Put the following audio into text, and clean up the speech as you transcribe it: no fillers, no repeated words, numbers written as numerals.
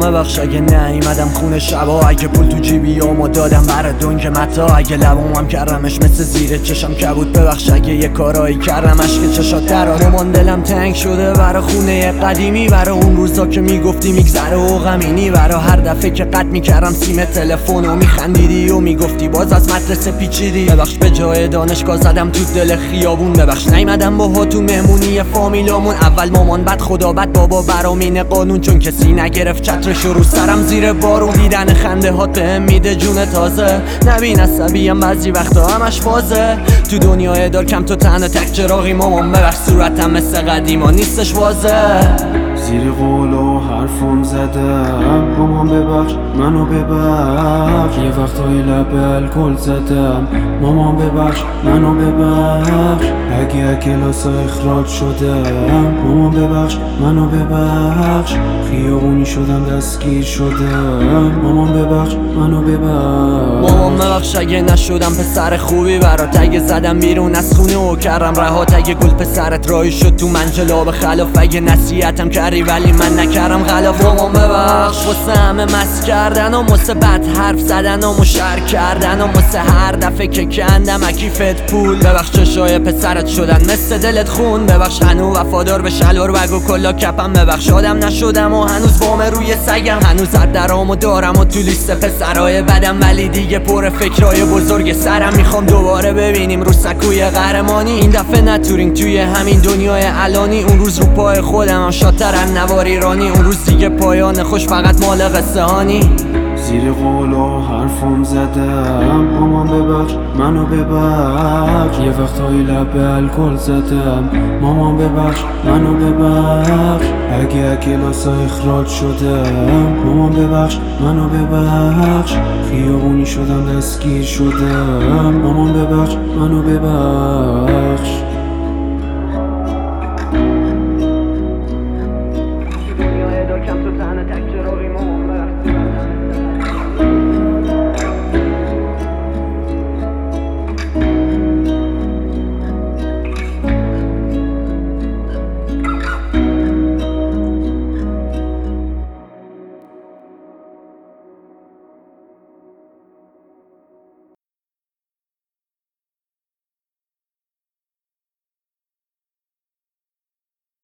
ببخش اگه نیومدم خونه شبا، اگه پول تو جیبیامو دادم برا دنگ متا، اگه لبامم کردمش مثل زیر چشم کبود. ببخش اگه یه کارایی کردم عشق چشات دراره. من دلم تنگ شده برا خونه قدیمی، برا اون روزا که میگفتی میگذره و غمینی، برا هر دفعه که قطع میکردم سیم تلفن و میخندیدی و میگفتی باز از مدرسه پیچیدی. ببخش به جای دانشگاه زدم تو دل خیابون، ببخش نیومدم باها تو مهمونی فامیلامون. اول مامان بعد خدا بعد بابا برامین قانون، چون کسی نگرفت چترش رو سرم زیر بارون. دیدن خنده هات بهم میده جون تازه، نبین عصبیم بعضی وقتا همش فازه. تو دنیای دار کم تو تنها تک چراغی مامان، ببخش صورتم مثل قدیما نیستش واضح. زیر قول و حرفم زدم مامان ببخش منو ببخش، یه وقتایی لب الکل زدم مامان ببخش منو ببخش، اگه کلاس اخراج شدم مامان ببخش منو ببخش، خیابونی شدم دستگیر شدم مامان ببخش منو ببخش. مامان ببخش اگه نشدم پسر خوبی برات، اگه زدم بیرون از خونه و کردم رهات، اگه گل پسرت رایی شد تو منجلاب خلاف، اگه نصیحتم کردی ولی من نکردم غلاف. مامان ببخش واسه همه مست کردن و واسه بد حرف زدن و مشر کردن و واسه هر دفعه که کندم اکیفت پول. ببخش چشای پسرت شدن مثل دلت خون، ببخش هنوز وفادار به شلوار بگ و کلا کپم، ببخش آدم نشدم و هنوز بام روی سگم، هنوز درامو دارم و تو لیست پسرای بدم، ولی دیگه پر فکرای بزرگ سرم. میخوام دوباره ببینیم رو سکوی قهرمانی، این دفعه نتورینگ توی همین دنیای الانی. اون روز رو پای خودم هم شادتر از نوار ایرانی، اون روز دیگه پایان خوش فقط مال قصه هانی. زیر قول و حرفم زدم مامان ببخش منو ببخش، یه وقتایی لب الکل زدم مامان ببخش منو ببخش، اگه کلاس اخراج شدم مامان ببخش منو ببخش، خیابونی شدم دستگیر شدم مامان ببخش منو ببخش. دنیای دار کم تو تنها تک چراغی مامان.